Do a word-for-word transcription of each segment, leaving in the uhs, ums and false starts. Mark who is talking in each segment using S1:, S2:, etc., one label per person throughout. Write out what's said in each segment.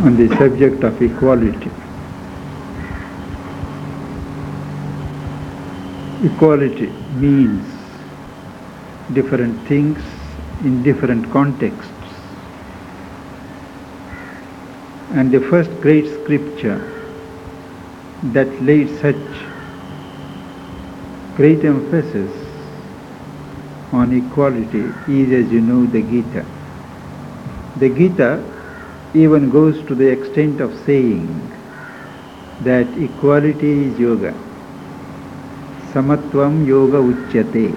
S1: on the subject of equality. Equality means different things in different contexts. And the first great scripture that laid such great emphasis on equality is, as you know, the Gita. The Gita even goes to the extent of saying that equality is yoga. Samatvam yoga uchyate.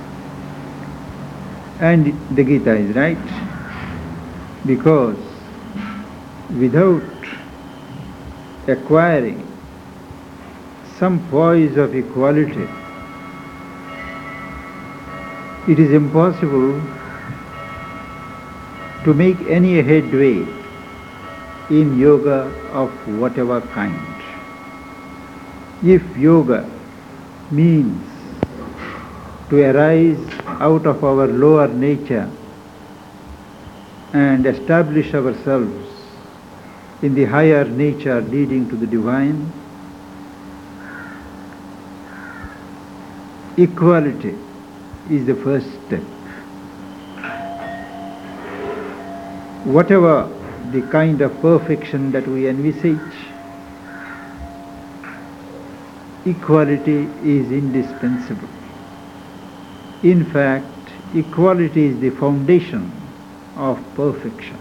S1: And the Gita is right, because without acquiring some poise of equality, it is impossible to make any headway in yoga of whatever kind. If yoga means to arise out of our lower nature and establish ourselves in the higher nature leading to the divine, equality is the first step. Whatever the kind of perfection that we envisage, equality is indispensable. In fact, equality is the foundation of perfection.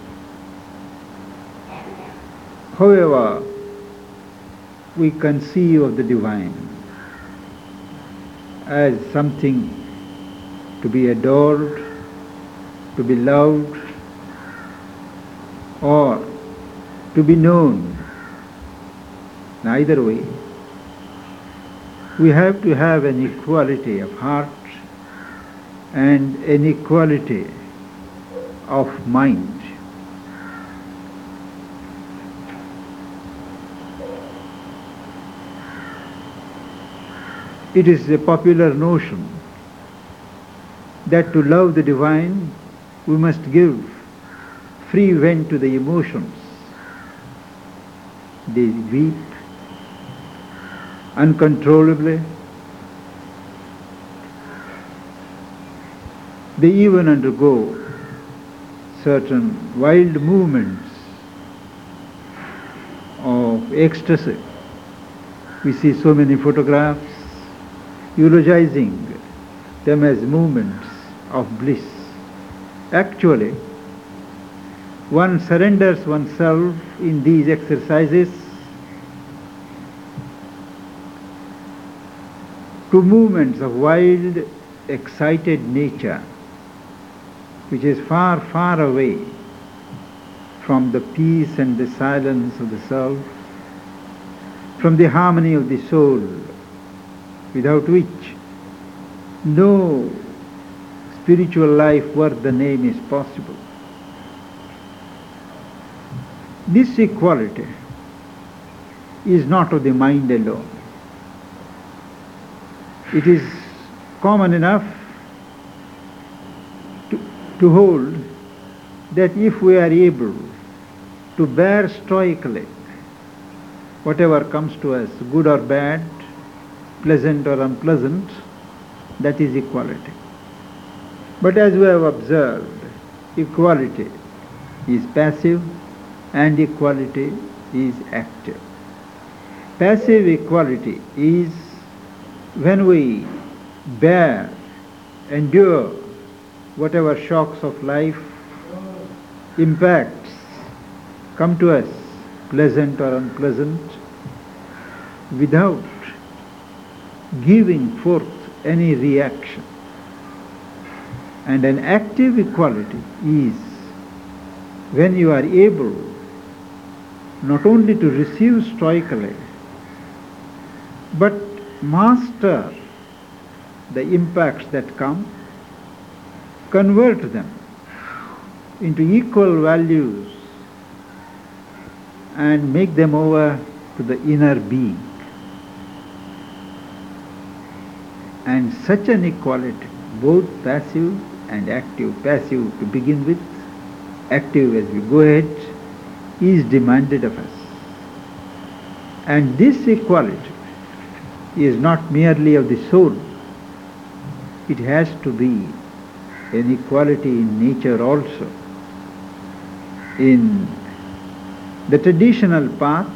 S1: However, we conceive of the divine as something to be adored, to be loved, or to be known. Neither way. We have to have an equality of heart and an equality of mind. It is a popular notion that to love the divine, we must give free vent to the emotions. They weep uncontrollably. They even undergo certain wild movements of ecstasy. We see so many photographs eulogizing them as movements of bliss. Actually, one surrenders oneself in these exercises to movements of wild, excited nature, which is far, far away from the peace and the silence of the self, from the harmony of the soul, without which no spiritual life worth the name is possible. This equality is not of the mind alone. It is common enough to, to hold that if we are able to bear stoically whatever comes to us, good or bad, pleasant or unpleasant, that is equality. But as we have observed, equality is passive and equality is active. Passive equality is when we bear, endure whatever shocks of life, impacts come to us, pleasant or unpleasant, without giving forth any reaction. And an active equality is when you are able not only to receive stoically, but master the impacts that come, convert them into equal values and make them over to the inner being. And such an equality, both passive and active, passive to begin with, active as we go ahead, is demanded of us. And this equality is not merely of the soul. It has to be an equality in nature also. In the traditional paths,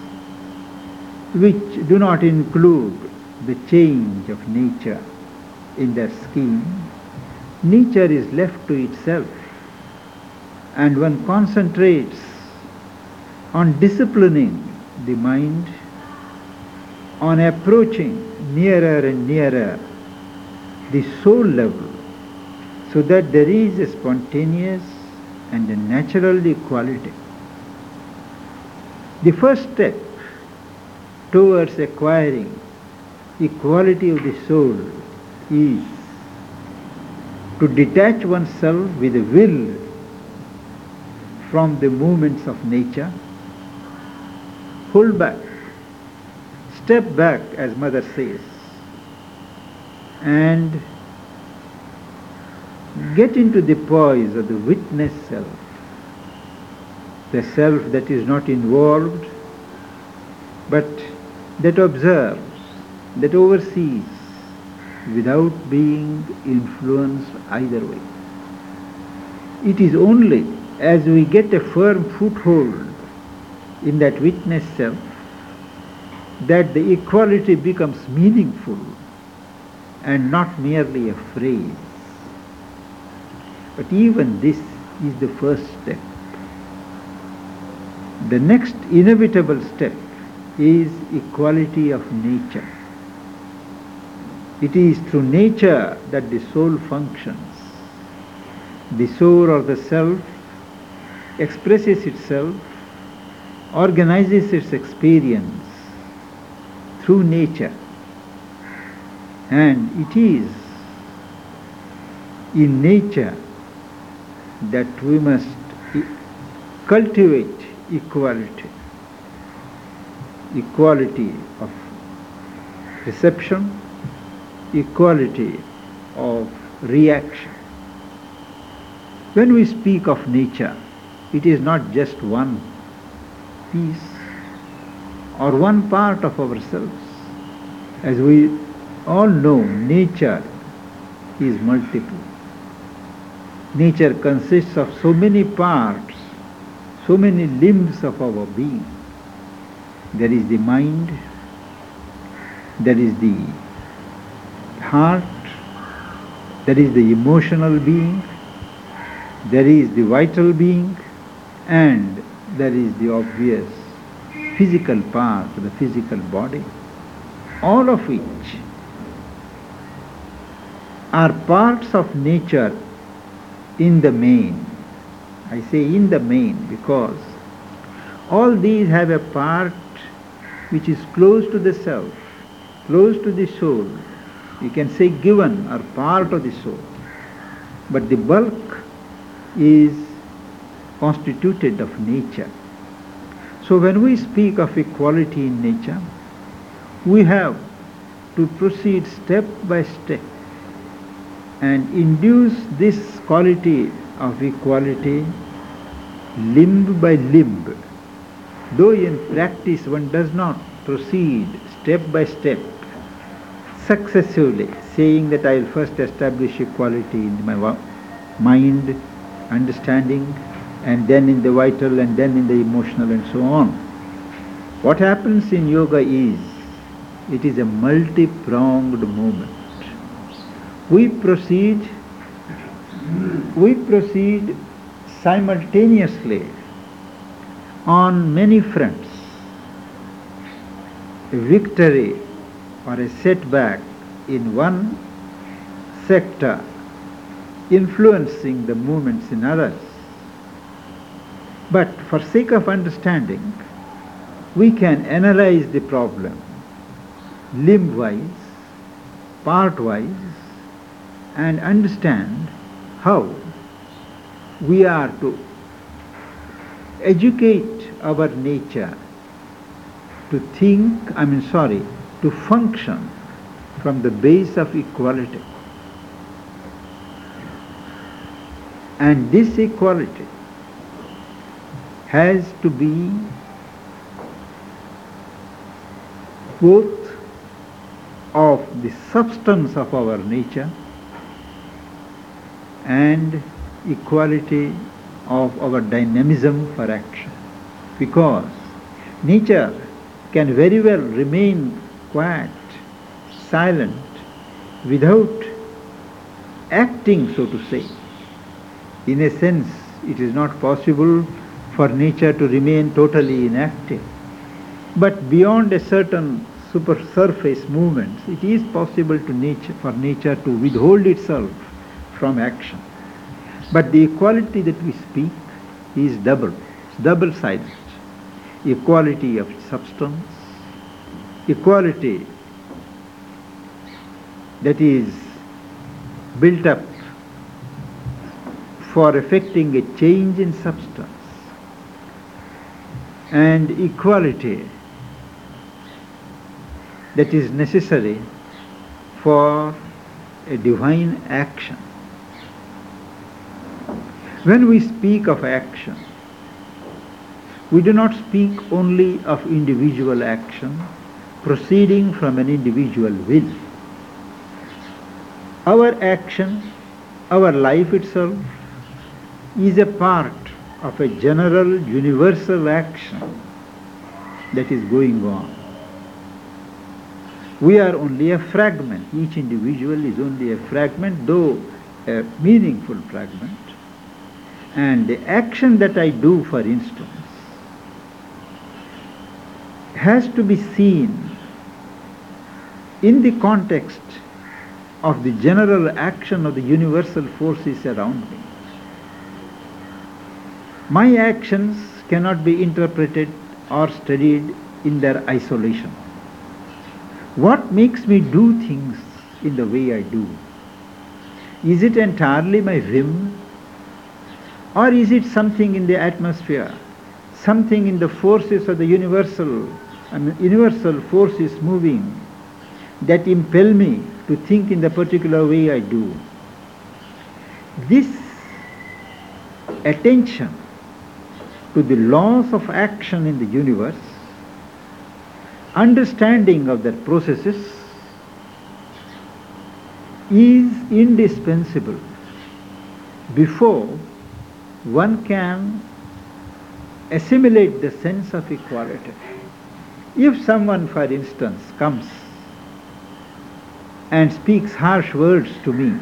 S1: which do not include the change of nature in their scheme, nature is left to itself, and one concentrates on disciplining the mind, on approaching nearer and nearer the soul level, so that there is a spontaneous and a natural equality. The first step towards acquiring equality of the soul is to detach oneself with a will from the movements of nature, hold back, step back, as Mother says, and get into the poise of the witness self, the self that is not involved, but that observes, that oversees, without being influenced either way. It is only as we get a firm foothold in that witness self that the equality becomes meaningful and not merely a phrase. But even this is the first step. The next inevitable step is equality of nature. It is through nature that the soul functions. The soul or the self expresses itself, organizes its experience through nature. And it is in nature that we must cultivate equality. Equality of reception, equality of reaction. When we speak of nature, it is not just one piece or one part of ourselves. As we all know, nature is multiple. Nature consists of so many parts, so many limbs of our being. There is the mind, there is the heart, there is the emotional being, there is the vital being, and there is the obvious physical part, the physical body, all of which are parts of nature in the main. I say in the main because all these have a part which is close to the self, close to the soul. You can say given or part of the soul. But the bulk is constituted of nature. So when we speak of equality in nature, we have to proceed step by step and induce this quality of equality limb by limb. Though in practice one does not proceed step by step, successively, saying that I will first establish equality in my mind, understanding, and then in the vital, and then in the emotional, and so on. What happens in yoga is, it is a multi-pronged movement. We proceed, we proceed simultaneously on many fronts. A victory or a setback in one sector influencing the movements in others. But for sake of understanding, we can analyze the problem limb-wise, part-wise, and understand how we are to educate our nature to think, I mean sorry, to function from the base of equality. And this equality has to be both of the substance of our nature and equality of our dynamism for action. Because nature can very well remain quiet, silent, without acting, so to say. In a sense, it is not possible for nature to remain totally inactive. But beyond a certain super surface movements, it is possible to nature, for nature to withhold itself from action. But the equality that we speak is double, double-sided. Equality of substance, equality that is built up for effecting a change in substance, and equality that is necessary for a divine action. When we speak of action, we do not speak only of individual action proceeding from an individual will. Our action, our life itself, is a part of a general universal action that is going on. We are only a fragment. Each individual is only a fragment, though a meaningful fragment. And the action that I do, for instance, has to be seen in the context of the general action of the universal forces around me. My actions cannot be interpreted or studied in their isolation. What makes me do things in the way I do? Is it entirely my whim? Or is it something in the atmosphere, something in the forces of the universal, I mean, universal forces moving that impel me to think in the particular way I do? This attention to the laws of action in the universe, understanding of their processes, is indispensable before one can assimilate the sense of equality. If someone, for instance, comes and speaks harsh words to me,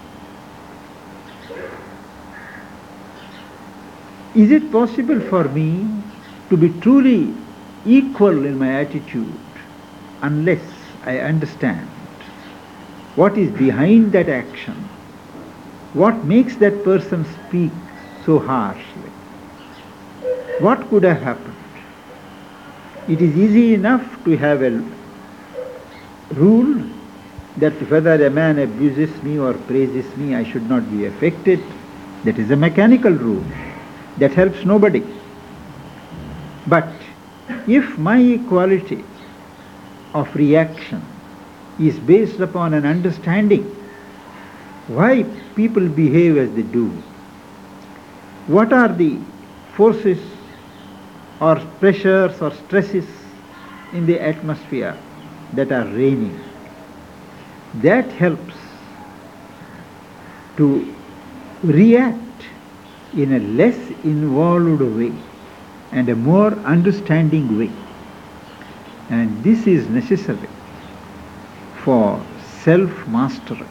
S1: is it possible for me to be truly equal in my attitude unless I understand what is behind that action? What makes that person speak so harshly? What could have happened? It is easy enough to have a rule that whether a man abuses me or praises me, I should not be affected. That is a mechanical rule that helps nobody. But if my equality of reaction is based upon an understanding why people behave as they do, what are the forces or pressures or stresses in the atmosphere that are reigning, that helps to react in a less involved way and a more understanding way. And this is necessary for self-mastery.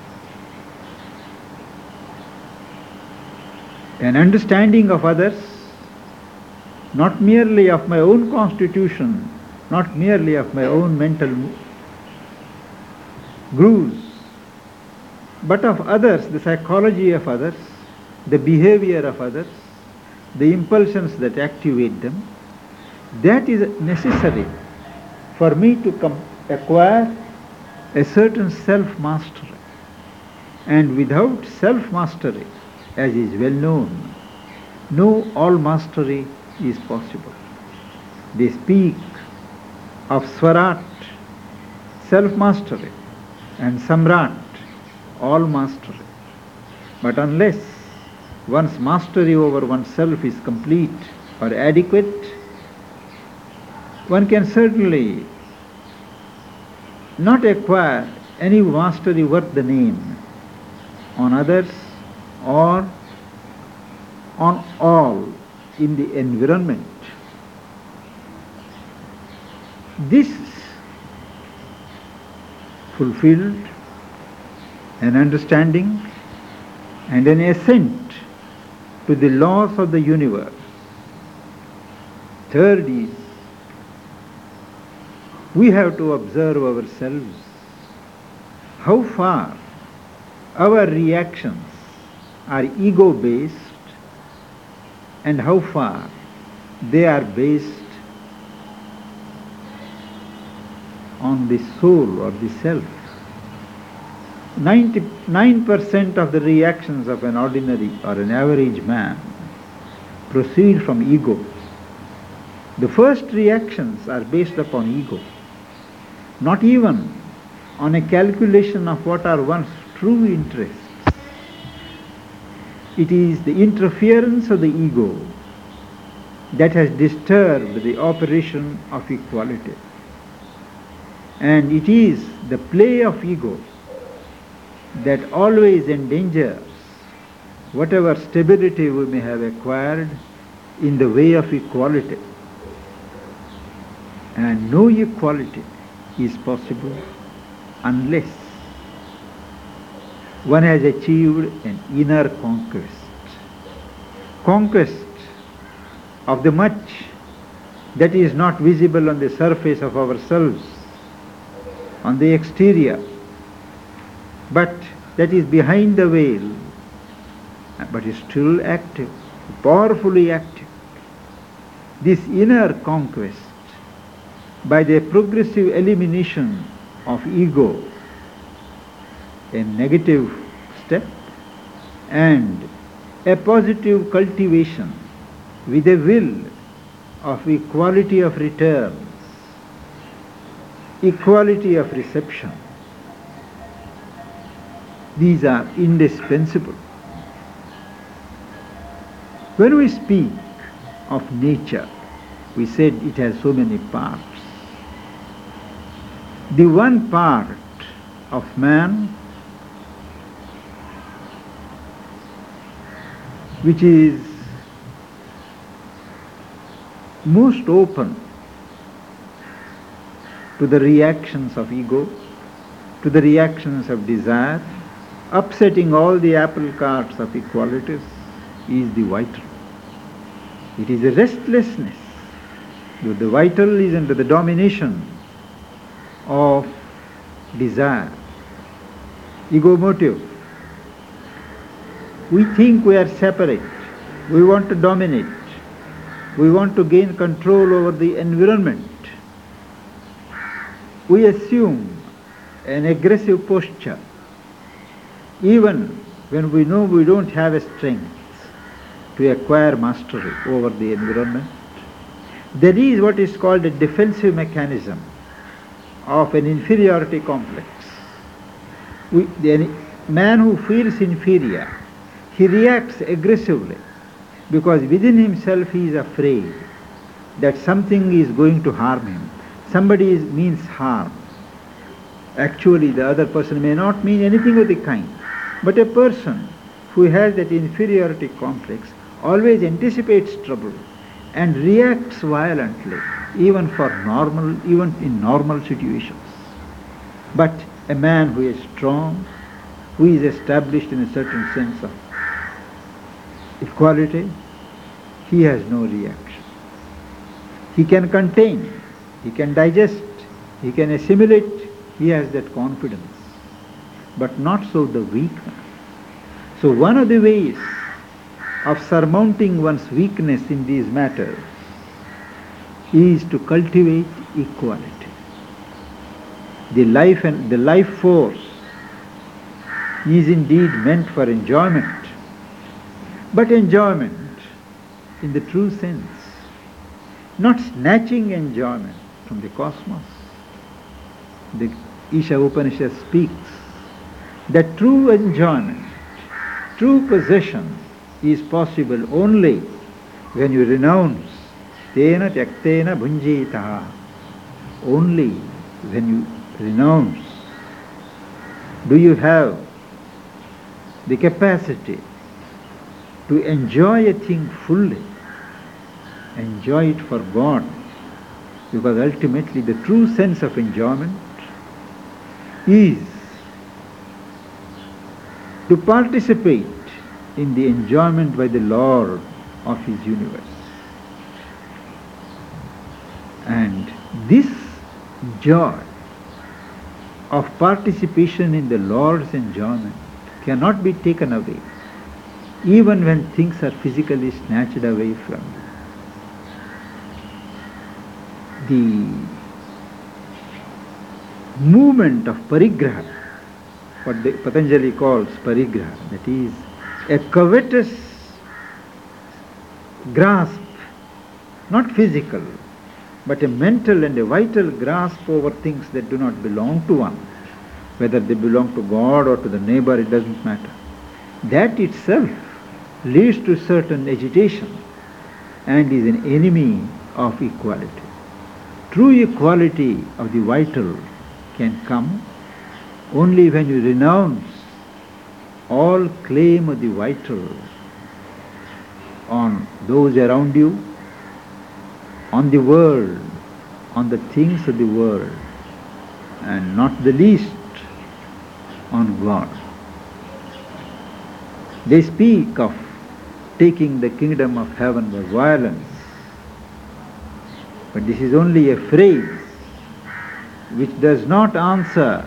S1: An understanding of others, not merely of my own constitution, not merely of my own mental grooves, but of others, the psychology of others, the behavior of others, the impulsions that activate them. That is necessary for me to com- acquire a certain self-mastery. And without self-mastery, as is well known, no all-mastery is possible. They speak of Swarat, self-mastery, and Samrat, all-mastery. But unless one's mastery over oneself is complete, or adequate, one can certainly not acquire any mastery worth the name on others or on all in the environment. This fulfilled an understanding and an assent to the laws of the universe. Third is, we have to observe ourselves, how far our reactions are ego-based and how far they are based on the soul or the self. ninety-nine percent of the reactions of an ordinary or an average man proceed from ego. The first reactions are based upon ego, not even on a calculation of what are one's true interests. It is the interference of the ego that has disturbed the operation of equality. And it is the play of ego that always endangers whatever stability we may have acquired in the way of equality. And no equality is possible unless one has achieved an inner conquest. Conquest of the much that is not visible on the surface of ourselves, on the exterior, but that is behind the veil, but is still active, powerfully active. This inner conquest, by the progressive elimination of ego, a negative step, and a positive cultivation with a will of equality of returns, equality of reception. These are indispensable. When we speak of nature, we said it has so many parts. The one part of man which is most open to the reactions of ego, to the reactions of desire, upsetting all the apple carts of equalities, is the vital. It is a restlessness. The vital is under the domination of desire, ego motive. We think we are separate. We want to dominate. We want to gain control over the environment. We assume an aggressive posture even when we know we don't have a strength to acquire mastery over the environment. There is what is called a defensive mechanism of an inferiority complex. We, the man who feels inferior, he reacts aggressively because within himself he is afraid that something is going to harm him. Somebody is, means harm. Actually, the other person may not mean anything of the kind. But a person who has that inferiority complex always anticipates trouble and reacts violently, even for normal, even in normal situations. But a man who is strong, who is established in a certain sense of equality, he has no reaction. He can contain, he can digest, he can assimilate, he has that confidence. But not so the weak man. So one of the ways of surmounting one's weakness in these matters is to cultivate equality. The life and the life force is indeed meant for enjoyment, but enjoyment in the true sense, not snatching enjoyment from the cosmos. The Isha Upanishad speaks that true enjoyment, true possession is possible only when you renounce tena tyaktena bhunjitaha. Only when you renounce do you have the capacity to enjoy a thing fully, enjoy it for God, because ultimately the true sense of enjoyment is to participate in the enjoyment by the Lord of His universe. And this joy of participation in the Lord's enjoyment cannot be taken away, even when things are physically snatched away from you. The movement of parigraha, what the Patanjali calls parigraha, that is a covetous grasp, not physical, but a mental and a vital grasp over things that do not belong to one, whether they belong to God or to the neighbor, it doesn't matter. That itself leads to certain agitation and is an enemy of equality. True equality of the vital can come only when you renounce all claim of the vital on those around you, on the world, on the things of the world, and not the least on God. They speak of taking the kingdom of heaven by violence, but this is only a phrase which does not answer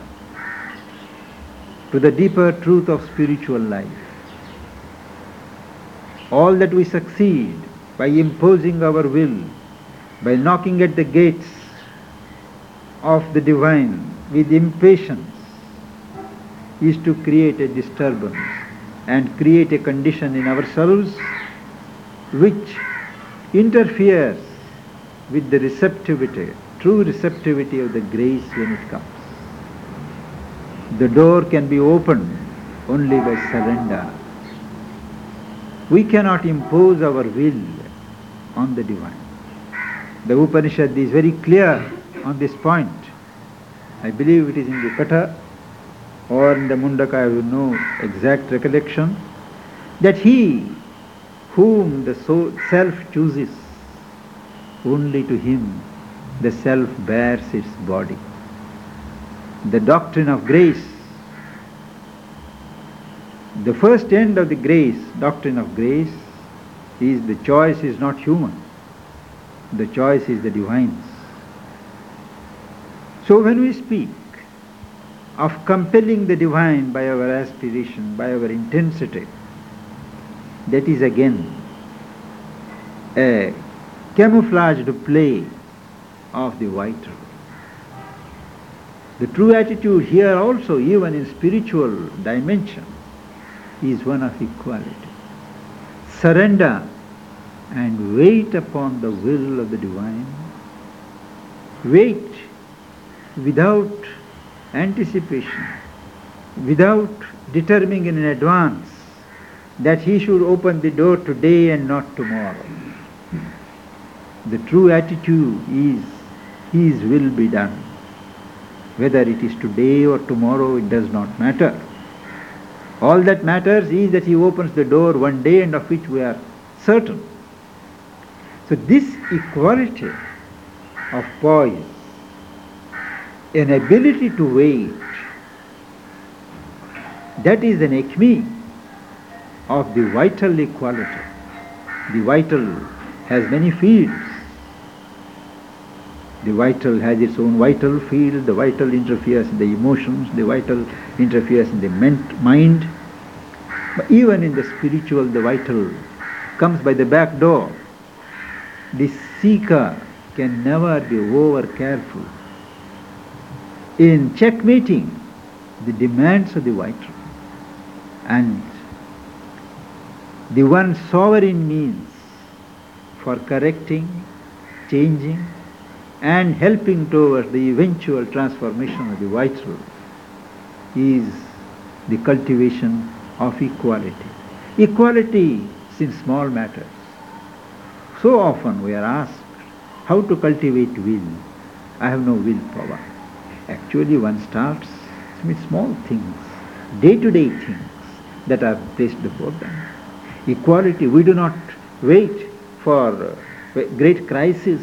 S1: to the deeper truth of spiritual life. All that we succeed by imposing our will, by knocking at the gates of the divine with impatience, is to create a disturbance and create a condition in ourselves which interferes with the receptivity, true receptivity of the grace when it comes. The door can be opened only by surrender. We cannot impose our will on the divine. The Upanishad is very clear on this point. I believe it is in the Katha or in the Mundaka, I have no exact recollection, that he whom the soul, self chooses, only to him the self bears its body. The doctrine of grace, the first end of the grace, doctrine of grace, is the choice is not human. The choice is the divine's. So when we speak of compelling the divine by our aspiration, by our intensity, that is again a camouflaged play of the vital. The true attitude here also, even in spiritual dimension, is one of equality. Surrender and wait upon the will of the divine. Wait without anticipation, without determining in advance that he should open the door today and not tomorrow. The true attitude is his will be done. Whether it is today or tomorrow, it does not matter. All that matters is that he opens the door one day and of which we are certain. So this equality of poise, an ability to wait, that is an acme of the vital equality. The vital has many fields. The vital has its own vital field, the vital interferes in the emotions, the vital interferes in the mind. But even in the spiritual, the vital comes by the back door. The seeker can never be over careful in checkmating the demands of the vital. And the one sovereign means for correcting, changing, and helping towards the eventual transformation of the vital is the cultivation of equality. Equality in small matters. So often we are asked how to cultivate will. I have no willpower. Actually, one starts with small things, day-to-day things that are placed before them. Equality, we do not wait for great crisis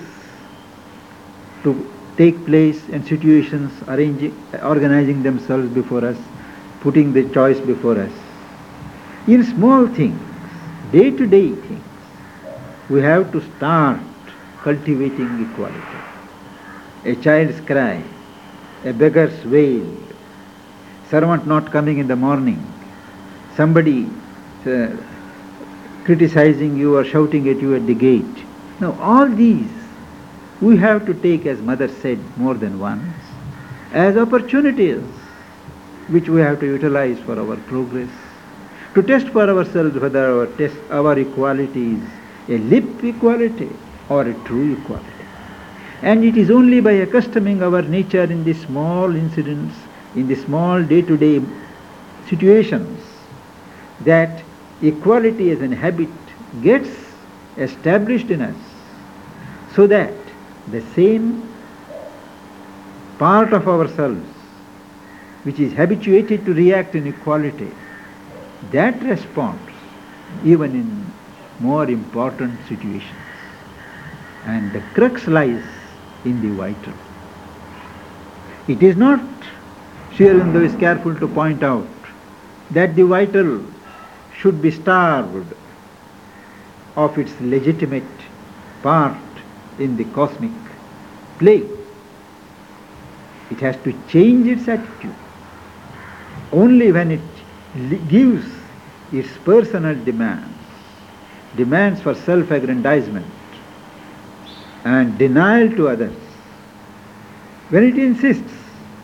S1: to take place and situations arranging, organizing themselves before us, putting the choice before us. In small things, day-to-day things, we have to start cultivating equality. A child's cry, a beggar's wail, servant not coming in the morning, somebody uh, criticizing you or shouting at you at the gate. Now all these we have to take, as Mother said more than once, as opportunities which we have to utilize for our progress, to test for ourselves whether our, test, our equality is a lip equality or a true equality. And it is only by accustoming our nature in the small incidents, in the small day-to-day situations, that equality as an habit gets established in us, so that the same part of ourselves which is habituated to react in equality, that responds even in more important situations. And the crux lies in the vital. It is not, Sri Aurobindo is careful to point out, that the vital should be starved of its legitimate part in the cosmic play. It has to change its attitude. Only when it gives its personal demands, demands for self-aggrandizement and denial to others, when it insists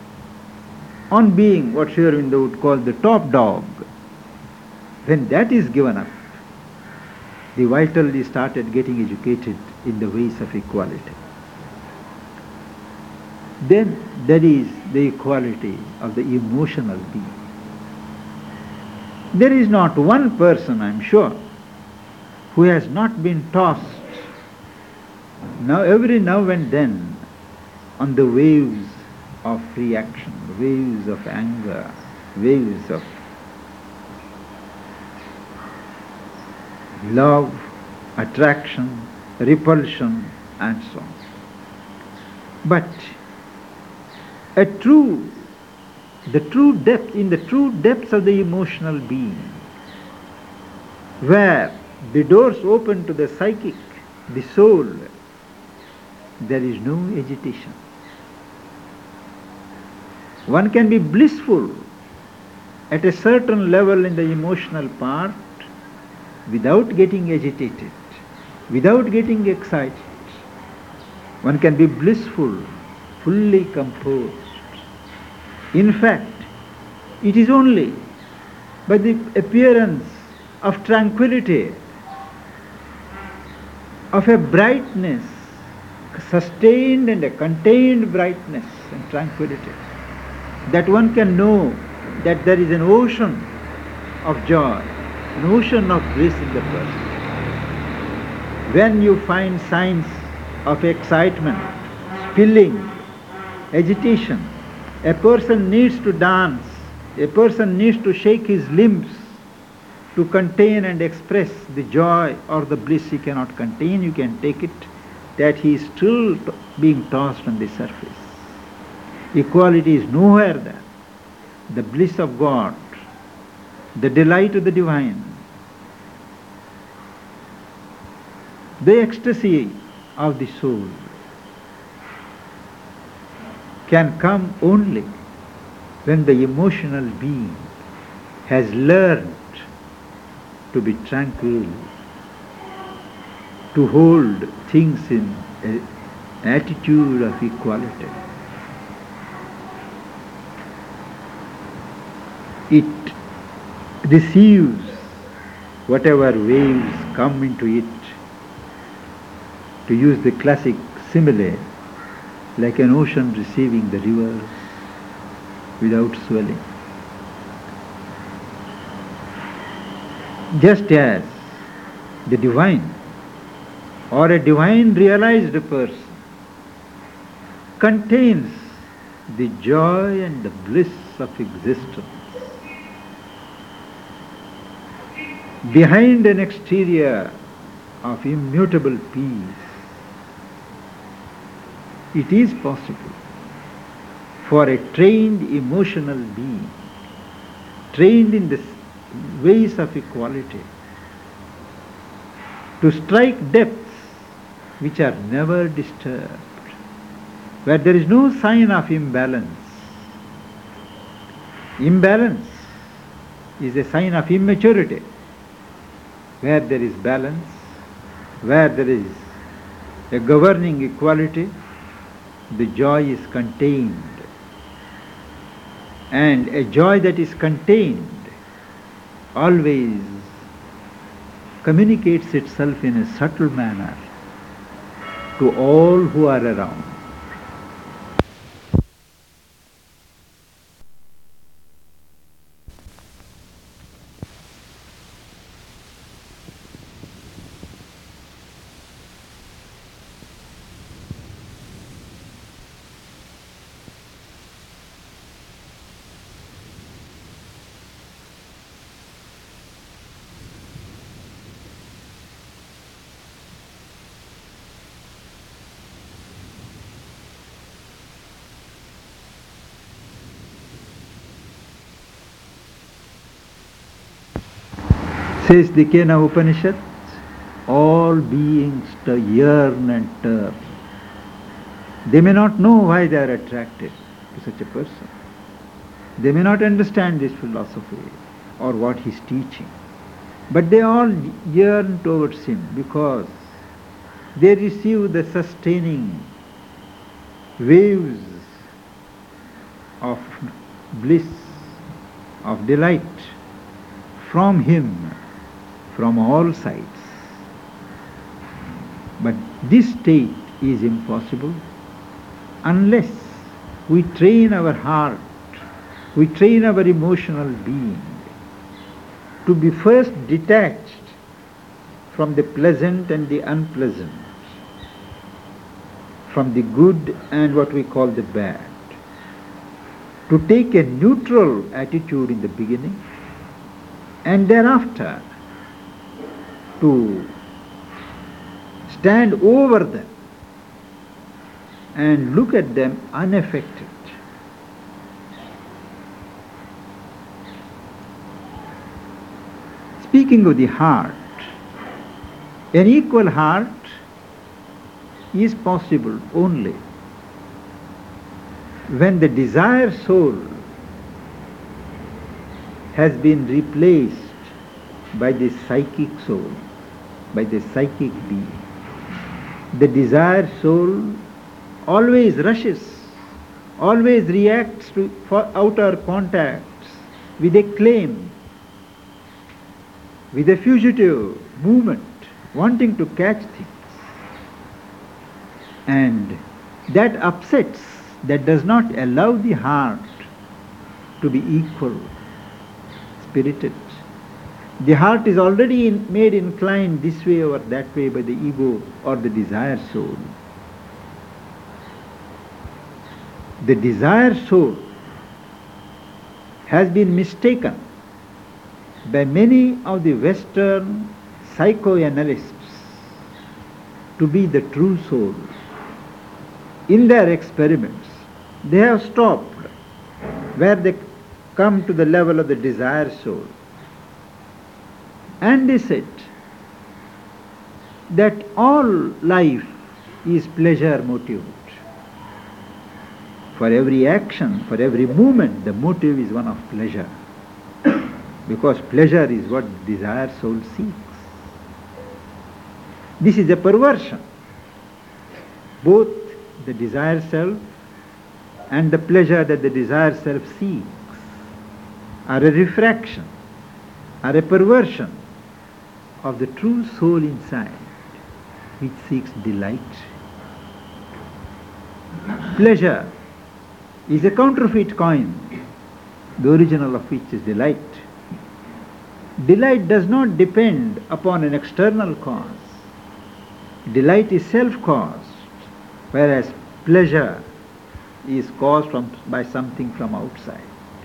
S1: on being what Sri Aurobindo would call the top dog, when that is given up, the vital is started getting educated in the ways of equality. Then there is the equality of the emotional being. There is not one person, I am sure, who has not been tossed now every now and then on the waves of reaction, waves of anger, waves of love, attraction, repulsion, and so on. But a true, the true depth, in the true depths of the emotional being, where the doors open to the psychic, the soul, there is no agitation. One can be blissful at a certain level in the emotional part without getting agitated, without getting excited. One can be blissful, fully composed. In fact, it is only by the appearance of tranquility, of a brightness, sustained and a contained brightness and tranquility, that one can know that there is an ocean of joy, an ocean of bliss in the person. When you find signs of excitement, spilling, agitation, a person needs to dance, a person needs to shake his limbs to contain and express the joy or the bliss he cannot contain. You can take it that he is still t- being tossed on the surface. Equality is nowhere there. The bliss of God, the delight of the divine, the ecstasy of the soul can come only when the emotional being has learned to be tranquil, to hold things in an attitude of equality. It receives whatever waves come into it, to use the classic simile, like an ocean receiving the rivers without swelling. Just as the divine or a divine realized person contains the joy and the bliss of existence. Behind an exterior of immutable peace, it is possible for a trained emotional being, trained in the ways of equality, to strike depths which are never disturbed, where there is no sign of imbalance. Imbalance is a sign of immaturity. Where there is balance, where there is a governing equality, the joy is contained. And a joy that is contained always communicates itself in a subtle manner to all who are around. Says the Kena Upanishad, all beings yearn and turn. They may not know why they are attracted to such a person. They may not understand this philosophy or what he is teaching. But they all yearn towards him because they receive the sustaining waves of bliss, of delight from him, from all sides. But this state is impossible unless we train our heart, we train our emotional being to be first detached from the pleasant and the unpleasant, from the good and what we call the bad, to take a neutral attitude in the beginning, and thereafter to stand over them and look at them unaffected. Speaking of the heart, an equal heart is possible only when the desire soul has been replaced by the psychic soul, by the psychic being. The desire soul always rushes, always reacts to for outer contacts with a claim, with a fugitive movement, wanting to catch things. And that upsets, that does not allow the heart to be equal, spirited. The heart is already in, made inclined this way or that way by the ego or the desire soul. The desire soul has been mistaken by many of the Western psychoanalysts to be the true soul. In their experiments, they have stopped where they come to the level of the desire soul. And they said that all life is pleasure motived. For every action, for every movement, the motive is one of pleasure. Because pleasure is what desire soul seeks. This is a perversion. Both the desire self and the pleasure that the desire self seeks are a refraction, are a perversion of the true soul inside, which seeks delight. Pleasure is a counterfeit coin, the original of which is delight. Delight does not depend upon an external cause. Delight is self-caused, whereas pleasure is caused from, by something from outside.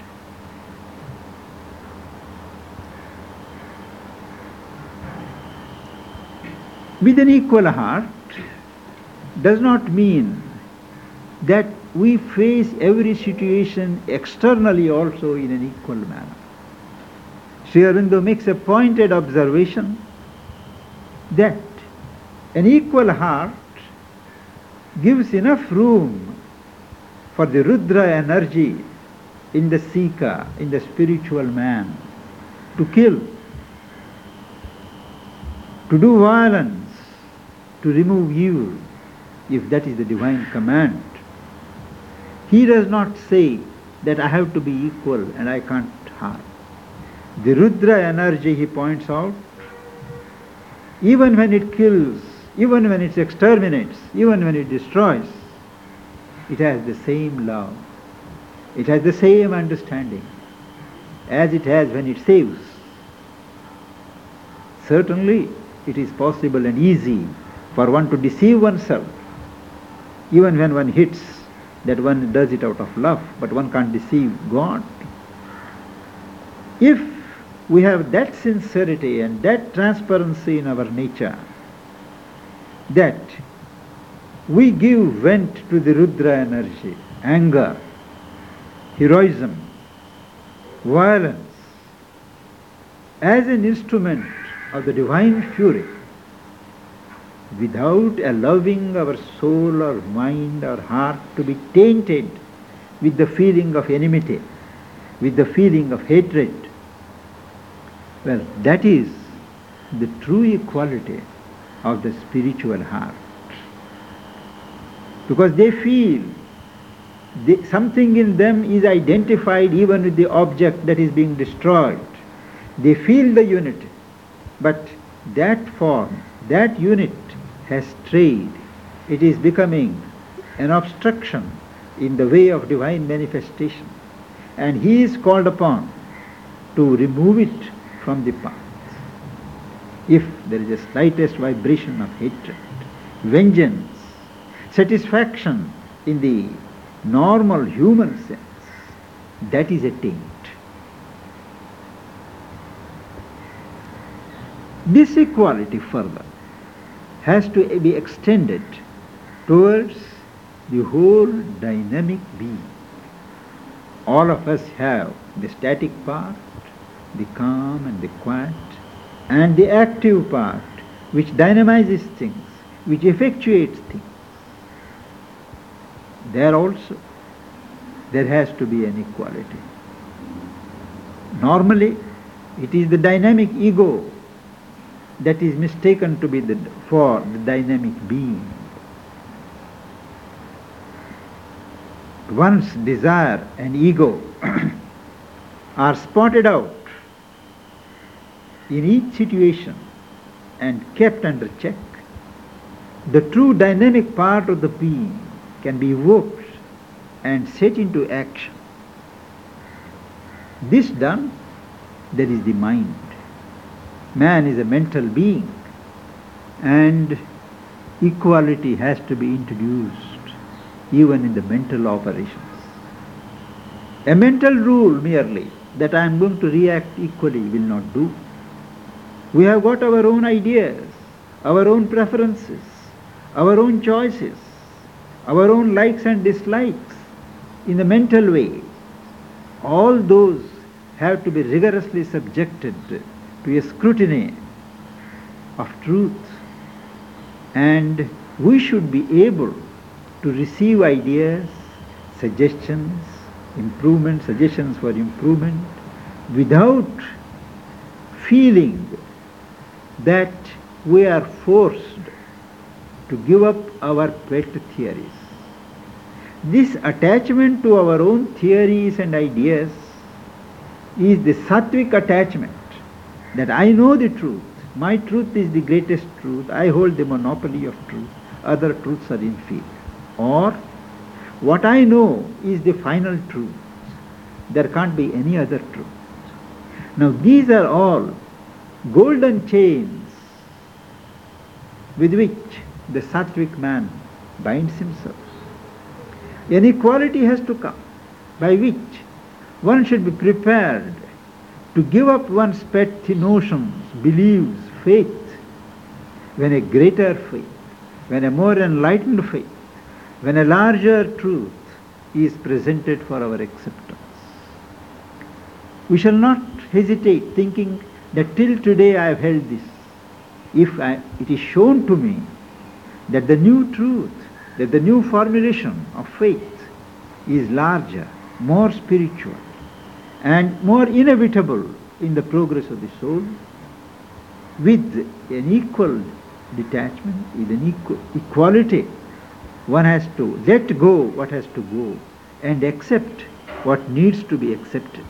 S1: With an equal heart does not mean that we face every situation externally also in an equal manner. Sri Aurobindo makes a pointed observation that an equal heart gives enough room for the Rudra energy in the seeker, in the spiritual man, to kill, to do violence, to remove evil, if that is the divine command. He does not say that I have to be equal and I can't harm. The Rudra energy, he points out, even when it kills, even when it exterminates, even when it destroys, it has the same love, it has the same understanding as it has when it saves. Certainly, it is possible and easy for one to deceive oneself, even when one hits, that one does it out of love, but one can't deceive God. If we have that sincerity and that transparency in our nature, that we give vent to the Rudra energy, anger, heroism, violence, as an instrument of the divine fury, without allowing our soul or mind or heart to be tainted with the feeling of enmity, with the feeling of hatred. Well, that is the true equality of the spiritual heart. Because they feel they, something in them is identified even with the object that is being destroyed. They feel the unity, but that form, that unit has strayed. It is becoming an obstruction in the way of divine manifestation, and he is called upon to remove it from the path. If there is a slightest vibration of hatred, vengeance, satisfaction in the normal human sense, that is a taint. This equality further has to be extended towards the whole dynamic being. All of us have the static part, the calm and the quiet, and the active part, which dynamizes things, which effectuates things. There also, there has to be an equality. Normally, it is the dynamic ego that is mistaken to be the, for the dynamic being. One's desire and ego are spotted out in each situation and kept under check. The true dynamic part of the being can be evoked and set into action. This done, there is the mind. Man is a mental being, and equality has to be introduced even in the mental operations. A mental rule merely that I am going to react equally will not do. We have got our own ideas, our own preferences, our own choices, our own likes and dislikes in the mental way. All those have to be rigorously subjected to a scrutiny of truth, and we should be able to receive ideas, suggestions, improvement, suggestions for improvement, without feeling that we are forced to give up our pet theories. This attachment to our own theories and ideas is the sattvic attachment, that I know the truth, my truth is the greatest truth, I hold the monopoly of truth, other truths are inferior. Or, what I know is the final truth, there can't be any other truth. Now these are all golden chains with which the sattvic man binds himself. An equality has to come, by which one should be prepared to give up one's pet notions, beliefs, faith, when a greater faith, when a more enlightened faith, when a larger truth is presented for our acceptance. We shall not hesitate thinking that till today I have held this. If I, it is shown to me that the new truth, that the new formulation of faith is larger, more spiritual, and more inevitable in the progress of the soul, with an equal detachment, with an equal equality, one has to let go what has to go and accept what needs to be accepted.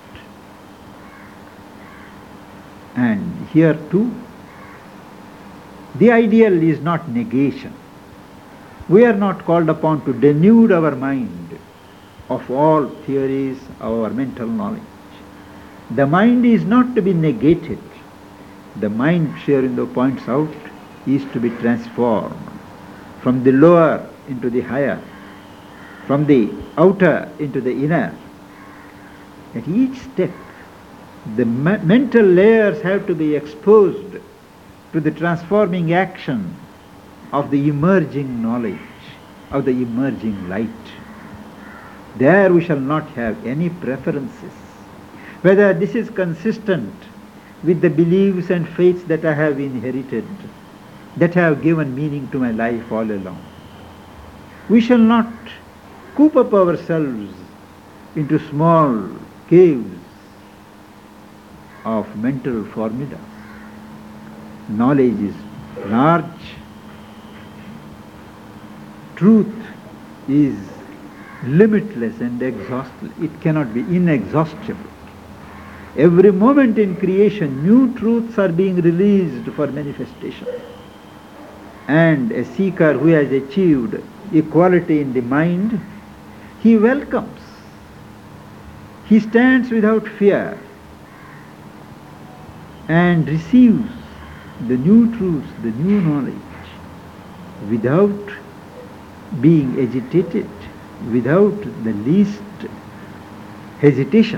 S1: And here too, the ideal is not negation. We are not called upon to denude our mind of all theories, our mental knowledge. The mind is not to be negated. The mind, Sri Aurobindo points out, is to be transformed from the lower into the higher, from the outer into the inner. At each step, the me- mental layers have to be exposed to the transforming action of the emerging knowledge, of the emerging light. There we shall not have any preferences, whether this is consistent with the beliefs and faiths that I have inherited, that have given meaning to my life all along. We shall not coop up ourselves into small caves of mental formula. Knowledge is large. Truth is limitless and exhaustless. It cannot be inexhaustible. Every moment in creation, new truths are being released for manifestation. And a seeker who has achieved equality in the mind, he welcomes. He stands without fear and receives the new truths, the new knowledge, without being agitated, without the least hesitation.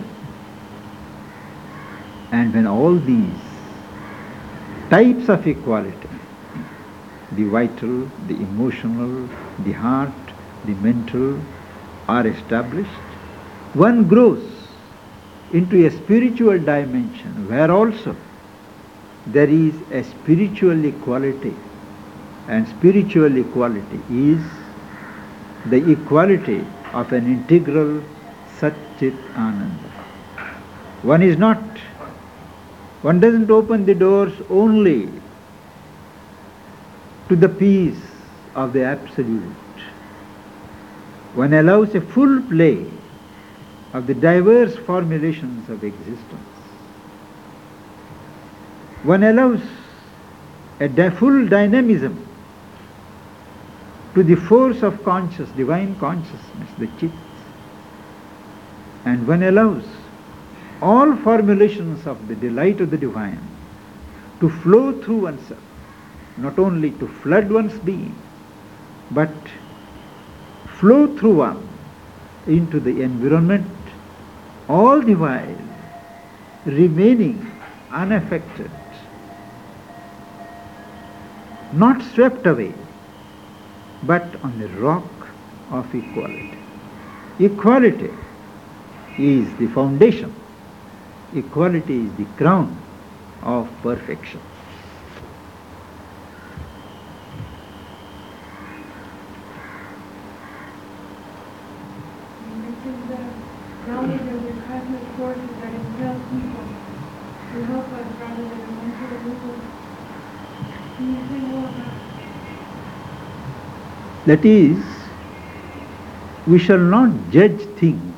S1: And when all these types of equality, the vital, the emotional, the heart, the mental, are established, one grows into a spiritual dimension where also there is a spiritual equality, and spiritual equality is the equality of an integral Sat-Chit Ananda. One is not, one doesn't open the doors only to the peace of the Absolute. One allows a full play of the diverse formulations of existence. One allows a di- full dynamism to the force of conscious, divine consciousness, the Chit. And one allows all formulations of the delight of the divine to flow through oneself, not only to flood one's being, but flow through one into the environment, all the while remaining unaffected, not swept away, but on the rock of equality. Equality is the foundation. Equality is the crown of perfection.
S2: This is the knowledge of the cosmic forces that impel people to help us rather than the mental illusion. Can you say more about
S1: That is, we shall not judge things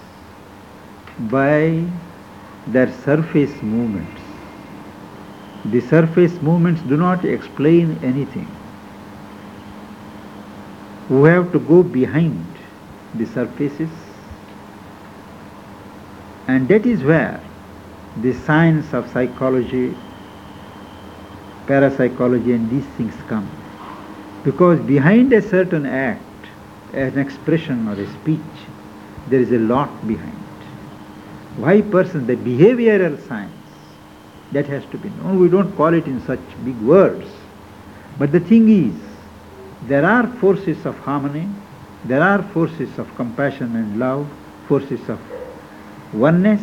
S1: by their surface movements. The surface movements do not explain anything. We have to go behind the surfaces, and that is where the science of psychology, parapsychology and these things come. Because behind a certain act, an expression or a speech. There is a lot behind. Why person, the behavioral science, that has to be known. We don't call it in such big words. But the thing is, there are forces of harmony, there are forces of compassion and love, forces of oneness,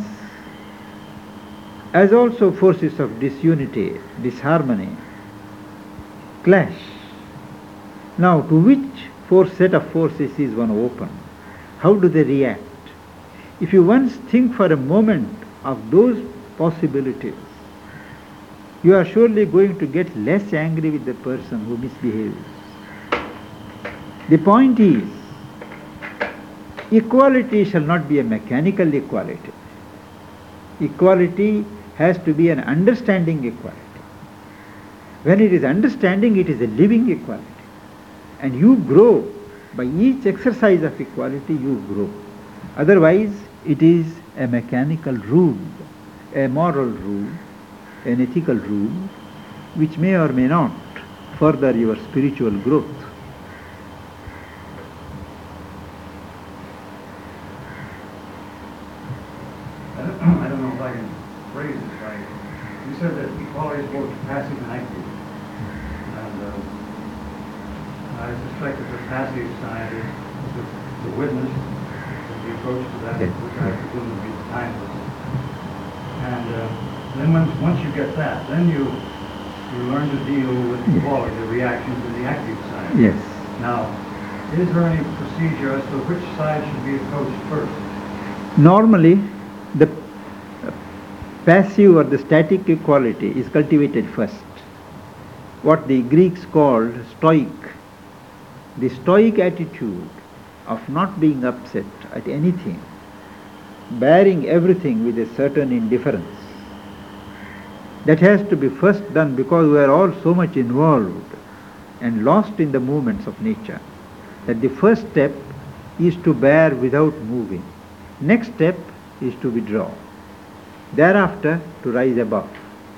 S1: as also forces of disunity, disharmony, clash. Now, to which four set of forces is one open? How do they react? If you once think for a moment of those possibilities, you are surely going to get less angry with the person who misbehaves. The point is, equality shall not be a mechanical equality. Equality has to be an understanding equality. When it is understanding, it is a living equality. And you grow. By each exercise of equality, you grow. Otherwise, it is a mechanical rule, a moral rule, an ethical rule, which may or may not further your spiritual growth.
S3: I don't know if I can phrase this right. You said that equality is both passive and active. And uh, I suspect that the passive side is the, the witness, the approach to that,
S1: yes.
S3: which I presume to be timeless. And uh, then once, once you get that, then you you learn to deal with equality, the reactions in the active side.
S1: Yes.
S3: Now, is there any procedure as to which side should be approached first?
S1: Normally, the passive or the static equality is cultivated first. What the Greeks called stoic. The stoic attitude of not being upset at anything, bearing everything with a certain indifference. That has to be first done because we are all so much involved and lost in the movements of nature that the first step is to bear without moving. Next step is to withdraw. Thereafter, to rise above.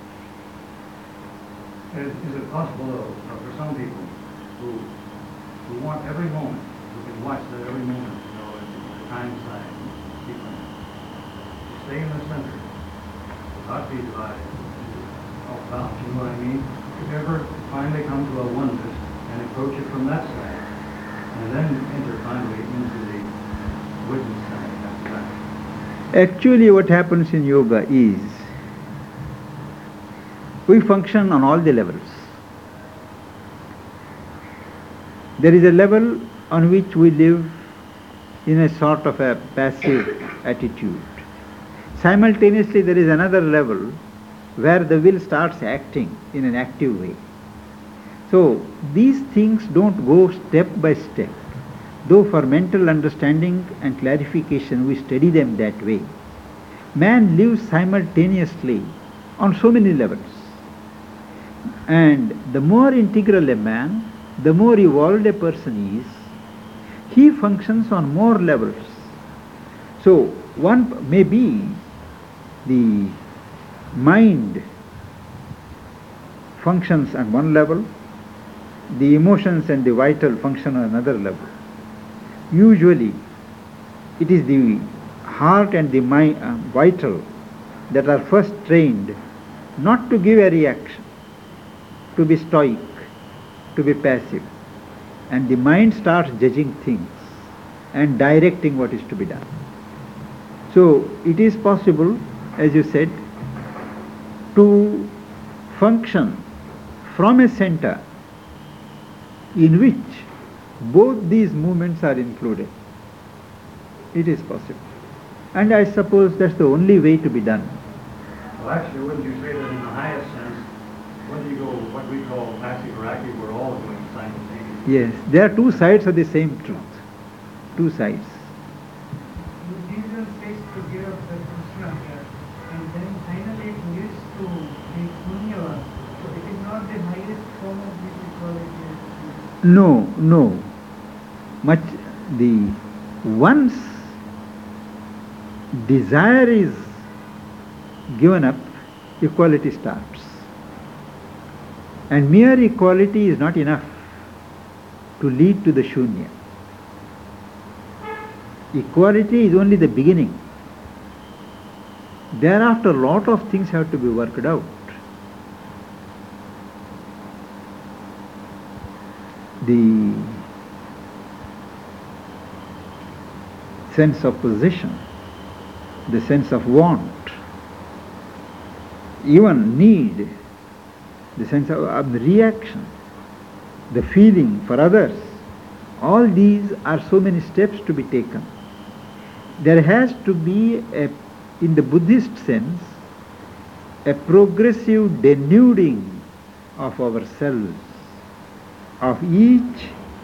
S3: Is, is it possible, though, uh, for some people who who want every moment, who can watch that every moment, you know, the time side, sequence, to stay in the center, not be divided, off balance, you know what I mean? If you ever finally come to a oneness and approach it from that side, and then enter finally into the witness side after that.
S1: Actually, what happens in yoga is we function on all the levels. There is a level on which we live in a sort of a passive attitude. Simultaneously, there is another level where the will starts acting in an active way. So, these things don't go step by step. Though for mental understanding and clarification we study them that way. Man lives simultaneously on so many levels. And the more integral a man, the more evolved a person is, he functions on more levels. So one may be the mind functions on one level, the emotions and the vital function on another level. Usually, it is the heart and the mind, uh, vital that are first trained not to give a reaction, to be stoic, to be passive. And the mind starts judging things and directing what is to be done. So, it is possible, as you said, to function from a center in which both these movements are included. It is possible. And I suppose that's the only way to be done.
S3: Well, actually, wouldn't you say that in the highest sense, whether you go what we call passive or active, we're all doing simultaneously?
S1: Yes, there are two sides of the same truth. Two sides.
S2: Jesus says to give up the Krishna here, and then finally it leads to the punya. So it is not the highest form of this equality.
S1: No, no. Much the once desire is given up, equality starts. And mere equality is not enough to lead to the shunya. Equality is only the beginning. Thereafter, a lot of things have to be worked out. The sense of possession, the sense of want, even need, the sense of, of the reaction, the feeling for others, all these are so many steps to be taken. There has to be, a, in the Buddhist sense, a progressive denuding of ourselves, of each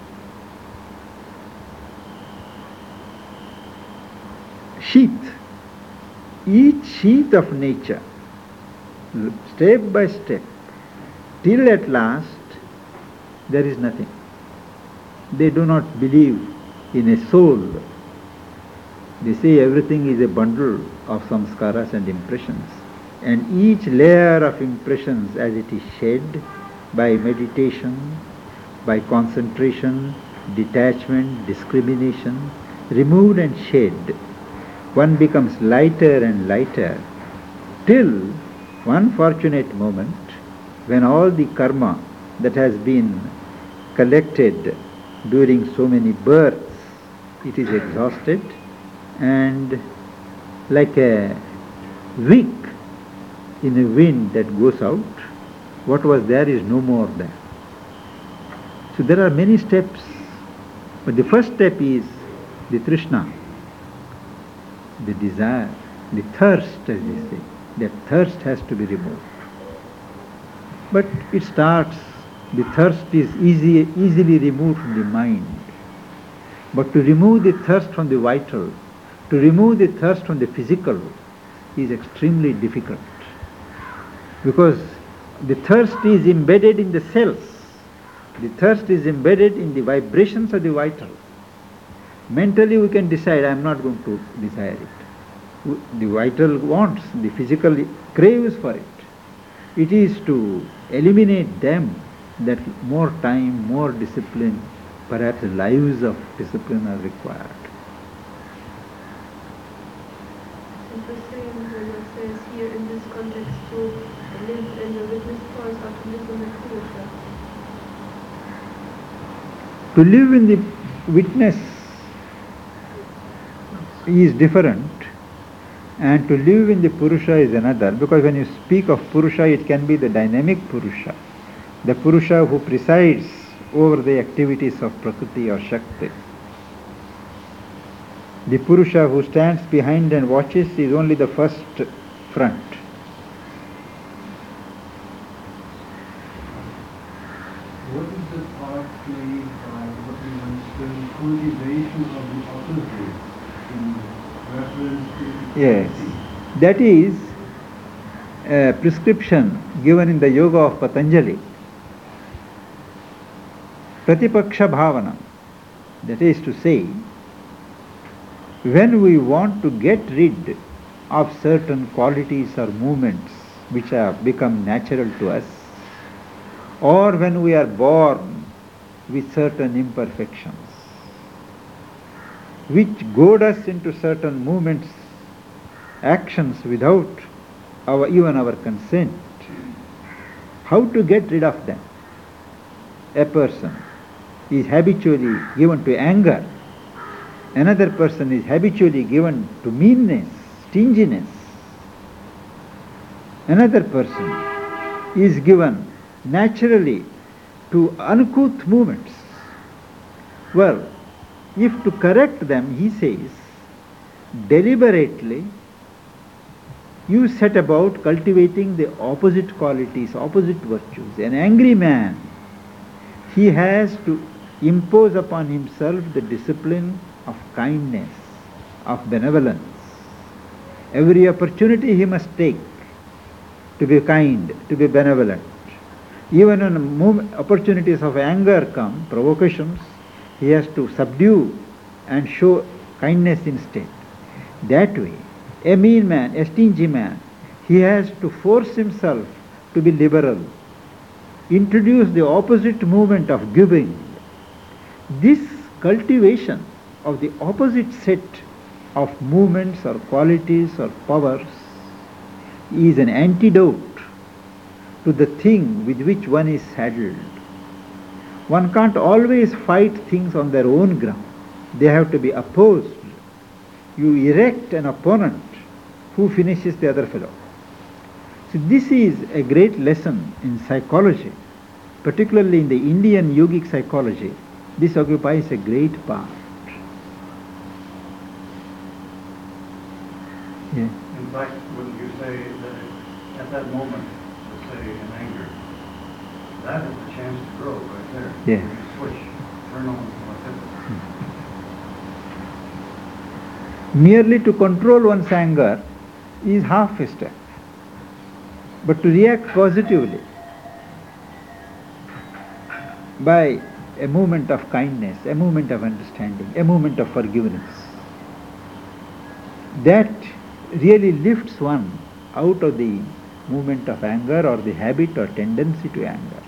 S1: sheath, each sheath of nature, step by step, till at last there is nothing. They do not believe in a soul. They say everything is a bundle of samskaras and impressions, and each layer of impressions, as it is shed by meditation, by concentration, detachment, discrimination, removed and shed, one becomes lighter and lighter, till one fortunate moment when all the karma that has been collected during so many births, it is exhausted, and like a wick in a wind that goes out, what was there is no more there. So there are many steps, but the first step is the trishna, the desire, the thirst, as they say. That thirst has to be removed. But it starts, the thirst is easy, easily removed from the mind. But to remove the thirst from the vital, to remove the thirst from the physical, is extremely difficult. Because the thirst is embedded in the cells. The thirst is embedded in the vibrations of the vital. Mentally we can decide, I am not going to desire it. The vital wants, the physical craves for it. It is to eliminate them that more time, more discipline, perhaps lives of discipline are required.
S4: It's the same when it says here in this context to live in the witness force or to live in the purusha.
S1: To live in the witness is different, and to live in the Purusha is another, because when you speak of Purusha, it can be the dynamic Purusha, the Purusha who presides over the activities of Prakriti or Shakti. The Purusha who stands behind and watches is only the first front.
S5: What is the part played by what we understand cultivation of the opposite in reference to
S1: Yes, that is a prescription given in the Yoga of Patanjali. Pratipaksha Bhavana, that is to say, when we want to get rid of certain qualities or movements which have become natural to us, or when we are born with certain imperfections, which goad us into certain movements, actions without our, even our consent, how to get rid of them? A person is habitually given to anger. Another person is habitually given to meanness, stinginess. Another person is given naturally to uncouth movements. Well, if to correct them, he says, deliberately you set about cultivating the opposite qualities, opposite virtues. An angry man, he has to impose upon himself the discipline of kindness, of benevolence. Every opportunity he must take to be kind, to be benevolent. Even when opportunities of anger come, provocations, he has to subdue and show kindness instead. That way, a mean man, a stingy man, he has to force himself to be liberal, introduce the opposite movement of giving. This cultivation of the opposite set of movements or qualities or powers is an antidote to the thing with which one is saddled. One can't always fight things on their own ground. They have to be opposed. You erect an opponent who finishes the other fellow. So this is a great lesson in psychology, particularly in the Indian yogic psychology. This occupies a great part. Yeah.
S3: In fact, wouldn't you say that at that moment, let's say in anger, that is the chance to grow right there.
S1: Yeah.
S3: You switch, turn on whatever.
S1: Merely to control one's anger is half a step. But to react positively by a movement of kindness, a movement of understanding, a movement of forgiveness, that really lifts one out of the movement of anger or the habit or tendency to anger.